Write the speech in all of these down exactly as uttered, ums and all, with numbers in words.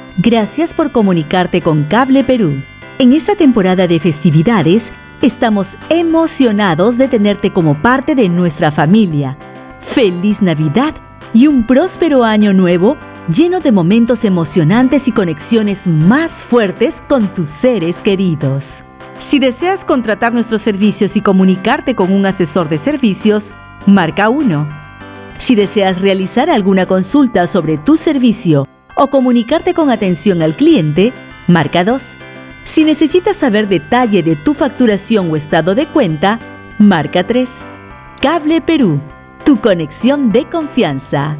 Gracias por comunicarte con Cable Perú. En esta temporada de festividades, estamos emocionados de tenerte como parte de nuestra familia. ¡Feliz Navidad y un próspero año nuevo lleno de momentos emocionantes y conexiones más fuertes con tus seres queridos! Si deseas contratar nuestros servicios y comunicarte con un asesor de servicios, marca uno. Si deseas realizar alguna consulta sobre tu servicio o comunicarte con atención al cliente, marca dos. Si necesitas saber detalle de tu facturación o estado de cuenta, marca tres. Cable Perú, tu conexión de confianza.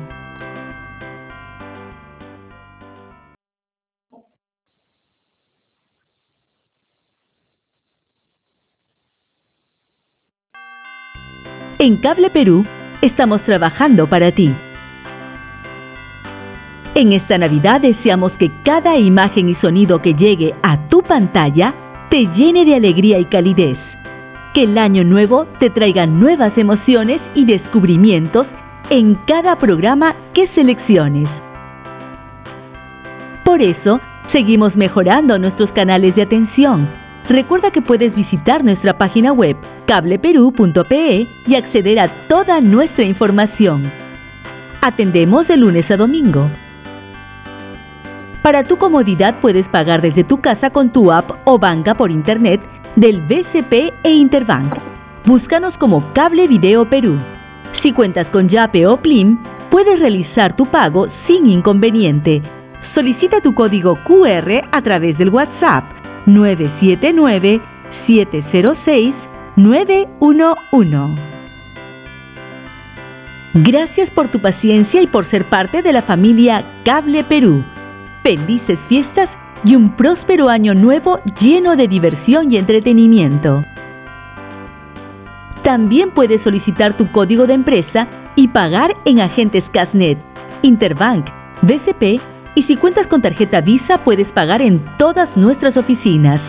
En Cable Perú, estamos trabajando para ti. En esta Navidad deseamos que cada imagen y sonido que llegue a tu pantalla te llene de alegría y calidez. Que el año nuevo te traiga nuevas emociones y descubrimientos en cada programa que selecciones. Por eso, seguimos mejorando nuestros canales de atención. Recuerda que puedes visitar nuestra página web cable perú punto pe y acceder a toda nuestra información. Atendemos de lunes a domingo. Para tu comodidad puedes pagar desde tu casa con tu app o banca por internet del B C P e Interbank. Búscanos como Cable Video Perú. Si cuentas con Yape o Plim, puedes realizar tu pago sin inconveniente. Solicita tu código cu erre a través del WhatsApp nueve siete nueve, siete cero seis, nueve uno uno. Gracias por tu paciencia y por ser parte de la familia Cable Perú. Felices fiestas y un próspero año nuevo lleno de diversión y entretenimiento. También puedes solicitar tu código de empresa y pagar en agentes Casnet, Interbank, B C P, y si cuentas con tarjeta Visa puedes pagar en todas nuestras oficinas.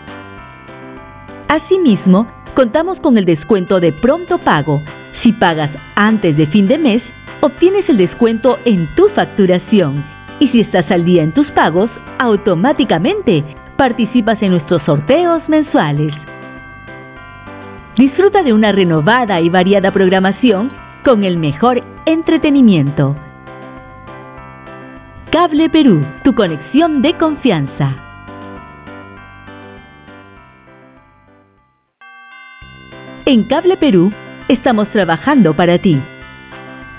Asimismo, contamos con el descuento de pronto pago. Si pagas antes de fin de mes, obtienes el descuento en tu facturación. Y si estás al día en tus pagos, automáticamente participas en nuestros sorteos mensuales. Disfruta de una renovada y variada programación con el mejor entretenimiento. Cable Perú, tu conexión de confianza. En Cable Perú, estamos trabajando para ti.